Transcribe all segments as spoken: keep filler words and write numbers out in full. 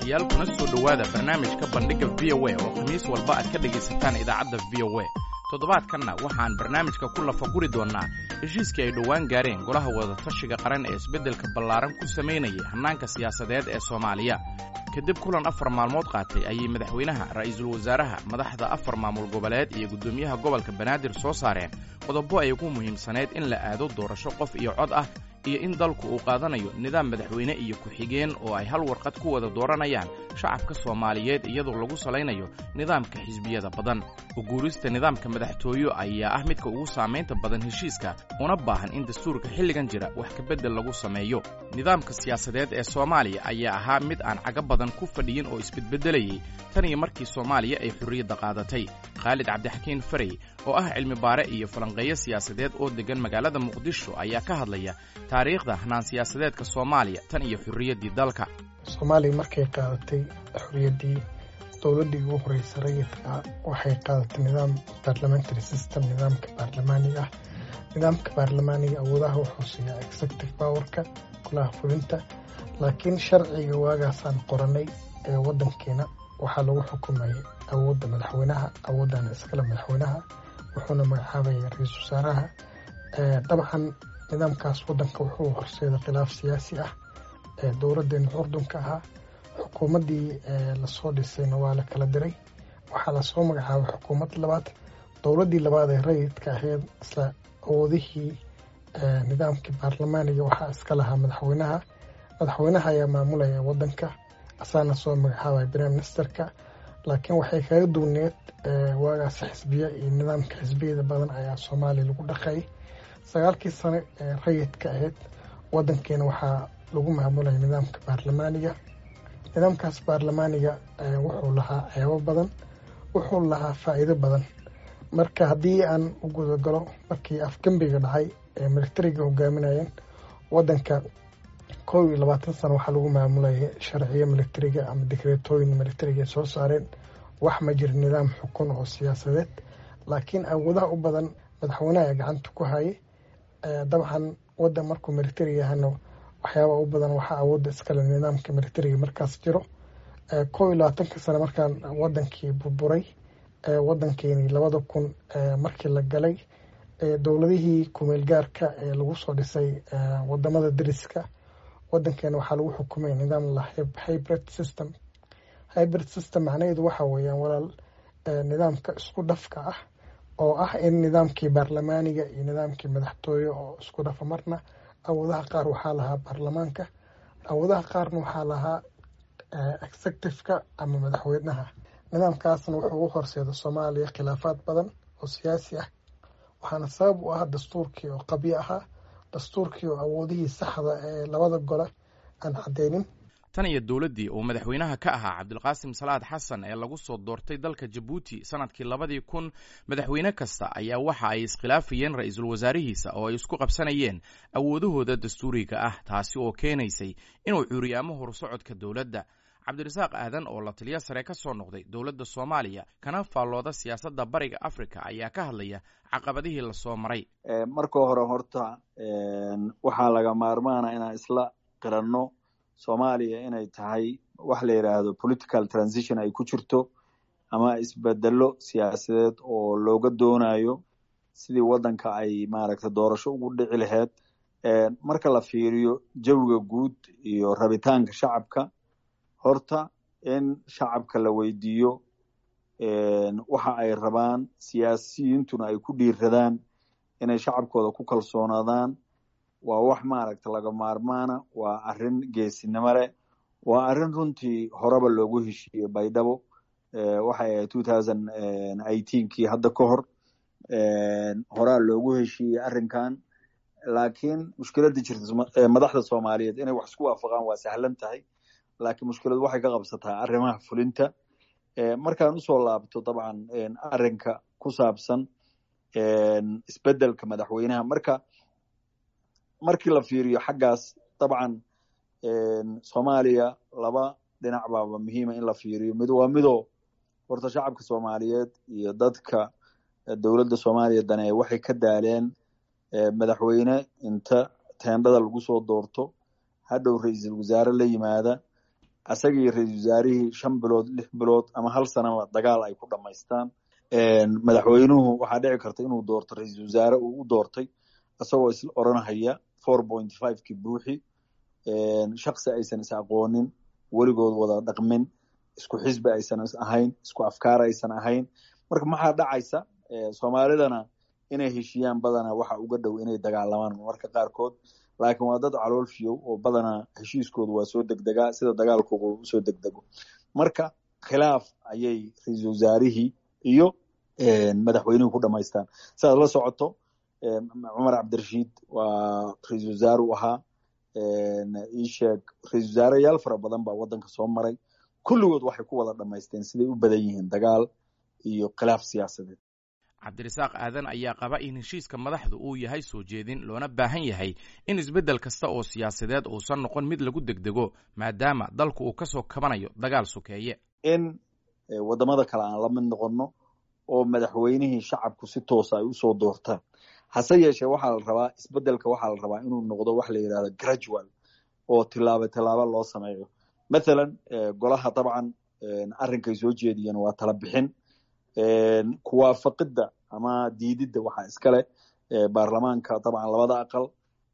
dhegaystayaal kuna soo dhowaada barnaamijka bandhigga v o a oo khamiis walba aad ka dhegaysataan idaacadda v o a toddobaadkanna waxaan barnaamijka ku lafaguri doonnaa heshiiskii ay dhowaan gaareen golaha wadatashiga qaran ee isbeddelka ballaaran ku samaynayay hannaanka siyaasadeed ee soomaaliya kadib kulan afar maalmood qaatay ayay madaxweynaha ra'iisul wasaaraha madaxda afar maamul goboleed iyo guddoomiyaha gobolka banaadir soo saareen qodobo ay ugu muhiimsaneyd in la aado doorasho qof iyo cod ah iyo in dalku uu qaadanayo nidaam madaxweyne iyo ku-xigeen oo ay hal warqad ku wada dooranayaan shacabka soomaaliyeed iyadoo lagu salaynayo nidaamka xisbiyada badan uguurista nidaamka madaxtooyo ayaa ah midka ugu saamaynta badan heshiiska una baahan in dastuurka xilligan jira wax ka beddel lagu sameeyo nidaamka siyaasadeed ee soomaaliya ayaa ahaa mid aan caga badan ku fadhiyin oo isbedbedelayay tan iyo markii soomaaliya ay xurriyadda qaadatay khaalid cabdixakiin farey oo ah cilmi baare iyo falanqeeyo siyaasadeed oo deggan magaalada muqdisho ayaa ka hadlaya taariikhda hanaan siyaasadeedka soomaaliya tan iyo xurriyaddii dalka soomaaliya markay qaadatay xurriyaddii dowladdii ugu horreysay rayidka waxay qaadatay nidaam parliamentary system nidaamka baarlamaaniga ah nidaamka baarlamaaniga awoodaha wuxuu siiyaa executive powerka golaha fulinta laakiin sharciga waagaasaan qoranay ee waddankeena waxaa lagu xukumayay awoodda madaxweynaha awooddaana iskale madaxweynaha wuxuuna magacaabaya ra-iisul wasaaraha dabcan nidaamkaas waddanka wuxuu horseeday khilaaf siyaasi ah ee dowladdeena curdunka ahaa xukuumaddii lasoo dhisayna waa la kala diray waxaa lasoo magacaabay xukuumad labaad dowladdii labaad ee rayidka ahayd isla awoodihii nidaamkii baarlamaaniga waxaa iska lahaa madaxweynaha madaxweynaha ayaa maamulaya waddanka asaana soo magacaabaya prime ministerka laakiin waxay kaga duwneed waagaas xisbiya iyo nidaamka xisbiyada badan ayaa soomaaliya lagu dhaqay sagaalkii sano ee rayidka ahayd waddankeena waxaa lagu maamulaya nidaamka baarlamaaniga nidaamkaas baarlamaaniga wuxuu lahaa ceebo badan wuxuu lahaa faa'iido badan marka haddii aan u gudagalo markii afgembiga dhacay ee militariga hogaaminayeen waddanka kow iyo labaatan sano waxaa lagu maamulayay sharciyo militariga ama dekreetooyin militariga soo saareen wax ma jira nidaam xukun oo siyaasadeed laakiin awoodaha u badan madaxweynaha ee gacanta ku hayay dabcan waddan markuu militari yahana waxyaaba u badan waxaa awoodda iskale nidaamka militariga markaas jiro kow iyo labaatanka sano markaan waddankii burburay waddankeeni labada kun markii la galay dowladihii kumeel gaarka ee lagu soo dhisay wadamada dariska waddankeena waxaa lagu xukumay nidaam la hybrid system hybrid system macnaheedu waxa weeyaan walaal nidaamka isku dhafka ah oo ah in nidaamkii baarlamaaniga iyo nidaamkii madaxtooye oo isku dhafa marna awoodaha qaar waxaa lahaa baarlamaanka awoodaha qaarna waxaa lahaa executiveka ama madaxweynaha nidaamkaasna wuxuu u horseeda soomaaliya khilaafaad badan oo siyaasi ah waxaana sabab u ah dastuurkii oo qabyo ahaa dastuurkii oo awoodihii saxda ee labada gole aan caddeynin tan iyo dowladdii uu madaxweynaha ka ahaa cabdulqaasim salaad xasan ee lagu soo doortay dalka jabuuti sanadkii labadii kun madaxweyne kasta ayaa waxa ay iskhilaafayeen ra'iisul wasaarihiisa oo ay isku qabsanayeen awoodahooda dastuuriga ah taasi oo keenaysay inuu cuuriyaamo horsocodka dowladda cabdirasaaq aadan oo la taliya sare ka soo noqday dowladda soomaaliya kana faallooda siyaasadda bariga africa ayaa ka hadlaya caqabadihii lasoo maray marka hore horta waxaa laga maarmaana inaan isla qiranno soomaaliya inay tahay wax la yidhaahdo political transition ay ku jirto ama isbedelo siyaasadeed oo looga doonayo sidii waddanka ay maaragta doorasho ugu dhici lahayd marka la fiiriyo jawiga guud iyo rabitaanka shacabka horta in shacabka la weydiiyo waxa ay rabaan siyaasiyiintuna ay ku dhiiradaan inay shacabkooda ku kalsoonaadaan waa wax maaragta laga maarmaana waa arrin geesinimo leh waa arrin runtii horeba loogu heshiiyey baydhabo waxay ahayd two thousand eighteenkii hadda ka hor horaa loogu heshiiyey arrinkan laakiin mushkiladda jirta madaxda soomaaliyeed inay wax isku waafaqaan waa sahlan tahay laakiin mushkiladu waxay ka qabsataa arrimaha fulinta markaan usoo laabto dabcan arrinka ku saabsan isbeddelka madaxweynaha marka markii la fiiriyo xaggaas dabcan soomaaliya laba dhinac baaba muhiima in la fiiriyo mid waa midoo horta shacabka soomaaliyeed iyo dadka dowladda soomaaliya dane waxay ka daaleen madaxweyne inta teendhada lagu soo doorto hadhow ra-iisul wasaare la yimaada asagii ra-iisul wasaarihii shan bilood lix bilood ama hal sanaba dagaal ay ku dhamaystaan. madaxweynuhu waxaa dhici karta inuu doorto ra-iisul wasaare uu u doortay isagoo isla oranhaya four point five ki buuxi, shaksi aysan is aqoonin, weligood wada dhaqmin, isku xisbi aysan ahayn, isku afkaar aysan ahayn. marka maxaa dhacaysa soomaalidana inay heshiyaan badanaa waxa uga dhow inay dagaalamaan marka qaarkood, laakiin waa dad calool fiyow oo badanaa heshiiskoodu waa soo degdegaa sida dagaalkooda usoo degdego. marka khilaaf ayay ra-iisul wasaarihii iyo madaxweynuhu ku dhamaystaan. sidaad la socoto cumar cabdirashiid waa ra-iisul wasaare u ahaa, ii sheeg ra-iisul wasaareyaal fara badan baa wadanka soo maray, kulligood waxay ku wada dhamaysteen siday u badan yihiin dagaal iyo khilaaf siyaasadeed. cabdirasaaq aadan ayaa qaba in heshiiska madaxdu uu yahay soo jeedin loona baahan yahay in isbeddel kasta oo siyaasadeed uusan noqon mid lagu degdego maadaama dalku uu ka soo kabanayo dagaal sokeeye. in wadamada kale aan la mid noqono oo madaxweynihii shacabku si toosa ay usoo doortaan. hase yeeshee waxaa la rabaa isbeddelka waxaa la rabaa inuu noqdo wax la yidhahdo gradual oo tilaabo tilaabo loo sameeyo. mathalan golaha dabcan arrinkay soo jeediyeen waa tala bixin, kuwaafaqidda ama diididda waxaa iskale baarlamaanka dabcan labada aqal.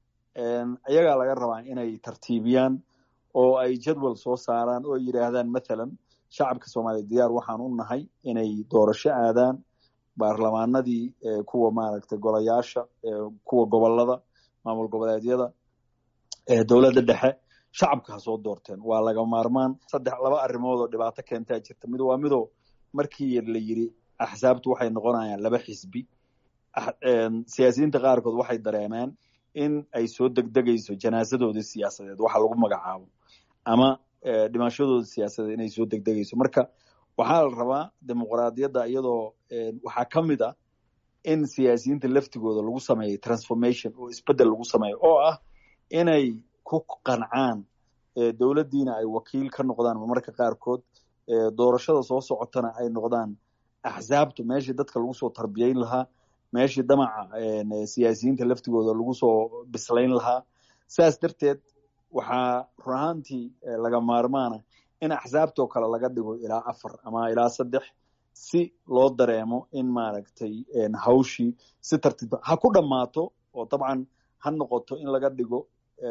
ayagaa laga rabaa inay tartiibiyaan oo ay jadwal soo saaraan oo yidhaahdaan mathalan shacabka soomaaliya diyaar waxaan u nahay inay doorasho aadaan, baarlamaanadii kuwa maaragtay golayaasha, kuwa gobolada, maamul goboleedyada, dowladda dhexe, shacabka ha soo doorteen. waa laga maarmaan. saddex laba arrimood oo dhibaato keentaa jirta. mid waa midoo markii la yiri axsaabtu waxay noqonayaan laba xisbi, siyaasiyiinta qaarkood waxay dareemeen in ay soo degdegayso janaasadoodii siyaasadeed waxa lagu magacaabo, ama dhimashadooda siyaasadeed inay soo degdegayso. marka waxaa la rabaa dimuqraadiyadda iyadoo waxaa ka mid ah in siyaasiyiinta laftigooda lagu sameeyo transformation oo isbeddel lagu sameeyo, oo ah inay ku qancaan dowladdiina ay wakiil ka noqdaan marmarka qaarkood, doorashada soo socotana ay noqdaan axsaabtu meeshii dadka lagu soo tarbiyeyn lahaa, meeshii damaca siyaasiyiinta laftigooda lagu soo bislayn lahaa. sidaas darteed waxaa run ahaantii laga maarmaana in axsaabtoo kale laga dhigo ilaa afar ama ilaa saddex, si loo dareemo in maaragtay hawshii si tartiib ha ku dhammaato, oo dabcan ha noqoto in laga dhigo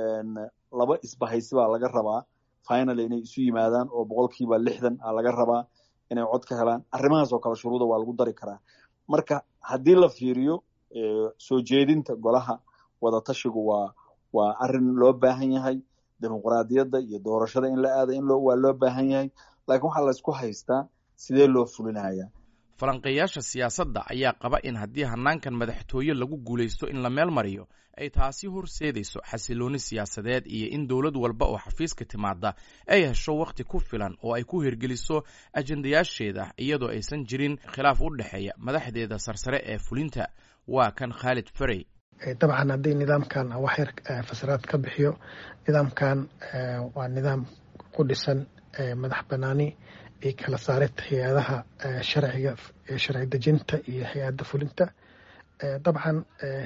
laba isbahaysi baa laga rabaa final inay isu yimaadaan oo boqolkiiba lixdan a laga rabaa inay cod ka helaan. arrimahaas oo kale shuruuda waa lagu dari karaa. marka haddii la fiiriyo soo jeedinta golaha wadatashigu waa waa arrin loo baahan yahay. dimuqraadiyadda iyo doorashada in la aada in loo waa loo baahan yahay, laakiin waxaa la isku haystaa sidee loo fulinayaa. falanqeeyaasha siyaasadda ayaa qaba in haddii hanaankan madaxtooye lagu guulaysto in la meel mariyo ay taasi horseedayso xasilooni siyaasadeed iyo in dowlad walba oo xafiiska timaada ay hesho wakhti ku filan oo ay ku hirgeliso ajendayaasheeda iyadoo aysan jirin khilaaf u dhexeeya madaxdeeda sarsare ee fulinta. waa kan Khalid Farey. dabcan haddii nidaamkan wax yar fasiraad ka bixiyo, nidaamkan waa nidaam ku dhisan madax banaani iyo kala saarid hay-adaha sharciga sharci dejinta iyo hay-adda fulinta. dabcan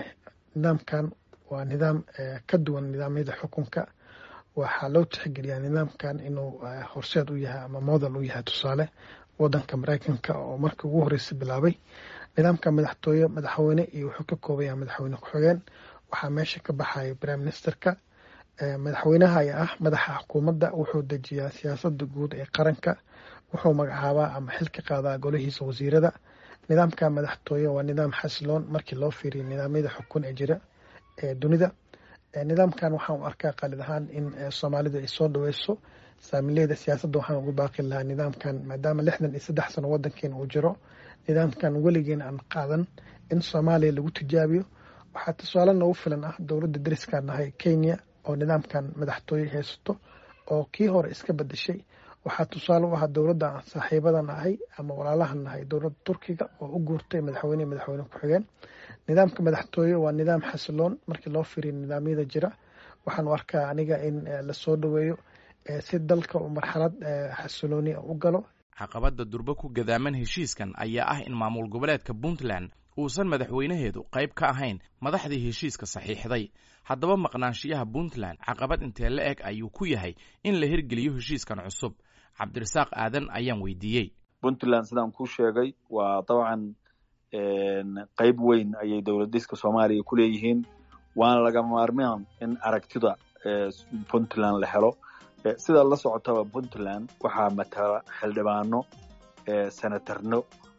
nidaamkan waa nidaam ka duwan nidaamyada xukunka. waxaa loo tixgeliyaa nidaamkan inuu horseed u yahay ama model u yahay tusaale wadanka Mareykanka oo markii ugu horreysay bilaabay nidaamka madaxtooye madaxweyne iyo wuxuu ka kooban yahay madaxweyne ku-xigeen. waxaa meesha ka baxaya prime ministerka. madaxweynaha ayaa ah madaxa xukuumadda, wuxuu dejiyaa siyaasadda guud ee qaranka, wuxuu magacaabaa ama xil ka qaadaa golihiisa wasiirada. nidaamka madaxtooye waa nidaam xasiloon markii loo fiiriyo nidaamyada xukun ee jira ee dunida. nidaamkan waxaan u arkaa qalid ahaan in Soomaalida ay soo dhaweyso saamileyda siyaasadda. waxaan ugu baaqi lahaa nidaamkan maadaama lixdan iyo saddex sano wadankeena uu jiro, nidaamkan weligeena aan qaadan in Soomaaliya lagu tijaabiyo. waxaa tusaale noogu filan ah dowladda dariska nahay Kenya oo nidaamkan madaxtooye haysato oo kii hore iska bedeshay. waxaa tusaale u ah dowladda aan saaxiibadan ahay ama walaalahan nahay dowladda Turkiga oo u guurtay madaxweyne madaxweyne ku-xigeen. nidaamka madaxtooye waa nidaam xasiloon markii loo fiiriyo nidaamyada jira. waxaan u arkaa aniga in la soo dhaweeyo si dalka uu marxalad xasilooni u galo. caqabadda durba ku gadaaman heshiiskan ayaa ah in maamul goboleedka Puntland uusan madaxweynaheedu qayb ka ahayn madaxdii heshiiska saxiixday. haddaba maqnaanshiyaha puntland caqabad intee la eg ayuu ku yahay in la hirgeliyo heshiiskan cusub? cabdirasaaq aadan ayaan weydiiyey. puntland sidaan kuu sheegay waa dabcan qayb weyn ayay dowlad dhiska soomaaliya ku leeyihiin, waana laga maarmaan in aragtida puntland la helo. sida la socotaba puntland waxaa matala xildhibaano senatarno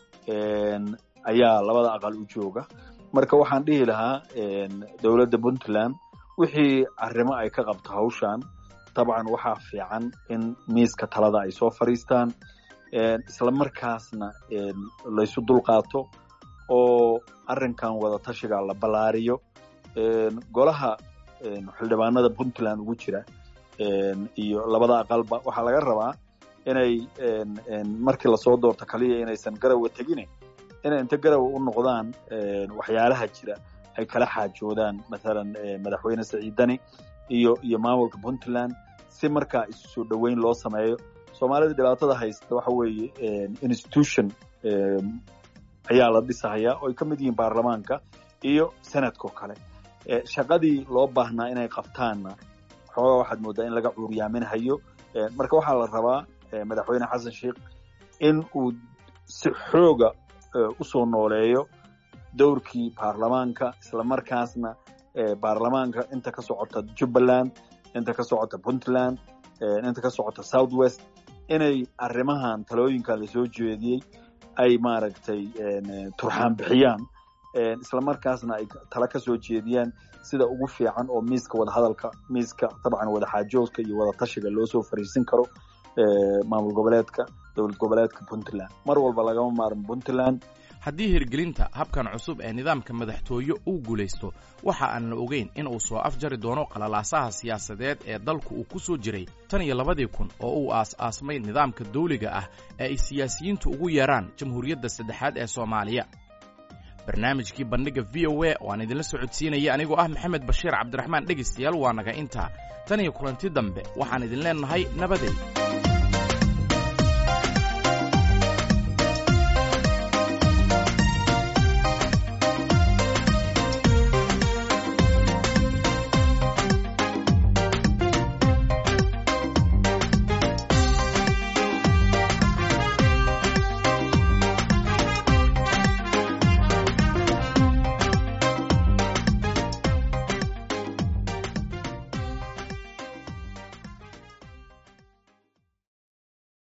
ayaa labada aqal u jooga. marka waxaan dhihi lahaa dowladda puntland wixii arrimo ay ka qabto hawshan dabcan waxaa fiican in miiska talada ay soo fadhiistaan, isla markaasna laysu dulqaato oo arrinkan wada tashiga la ballaariyo. golaha xildhibaanada puntland ugu jira iyo labada aqalba waxaa laga rabaa inay markii lasoo doorto kaliya inaysan garowa tegine inay inta garowa u noqdaan waxyaalaha jira ay kala xaajoodaan, mathalan madaxweyne Siciidani iyo iyo maamulka puntland si markaa isu soo dhaweyn loo sameeyo. soomaalida dhibaatada haysta waxa weeye institution ayaa la dhisayaa oo ay ka mid yihiin baarlamaanka iyo senadka oo kale. shaqadii loo baahnaa inay qabtaanna xoogaa waxaad moodaa in laga cuuriyaaminahayo. marka waxaa la rabaa madaxweyne xasan sheekh in uu si xooga usoo nooleeyo dowrkii baarlamaanka, isla markaasna baarlamaanka inta ka socota jubbaland, inta ka socota puntland, inta ka socota south west inay arrimahan talooyinkan lasoo jeediyey ay maaragtay turxaan bixiyaan, isla markaasna ay tala ka soo jeediyaan sida ugu fiican oo miiska wada hadalka, miiska dabcan wada xaajoodka iyo wada tashiga loo soo fariisin karo maamul goboleedka dowlad goboleedka puntland. mar walba lagama maarmo puntland. haddii hirgelinta habkan cusub ee nidaamka madaxtooye uu guulaysto, waxa aan la ogeyn in uu soo afjari doono qalalaasaha siyaasadeed ee dalku uu ku soo jiray tan iyo labadii kun oo uu aas-aasmay nidaamka dawliga ah ee ay siyaasiyiintu ugu yeeraan jamhuuriyadda saddexaad ee Soomaaliya. barnaamijkii bandhiga v o a oo aan idinla socodsiinaya anigoo ah maxamed bashiir cabdiraxmaan dhegeystayaal waa naga intaa. tan iyo kulanti dambe waxaan idin leenahay nabadeed.